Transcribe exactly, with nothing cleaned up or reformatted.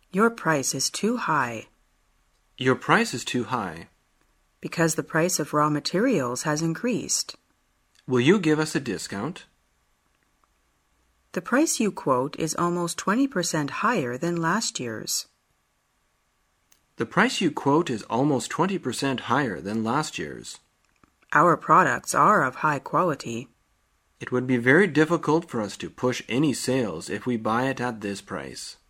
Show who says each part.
Speaker 1: Your price is too high.
Speaker 2: Your price is too high.
Speaker 1: Because the price of raw materials has increased.
Speaker 2: Will you give us a discount?
Speaker 1: The price you quote is almost twenty percent higher than last year's.
Speaker 2: The price you quote is almost twenty percent higher than last year's.
Speaker 1: Our products are of high quality.
Speaker 2: It would be very difficult for us to push any sales if we buy it at this price.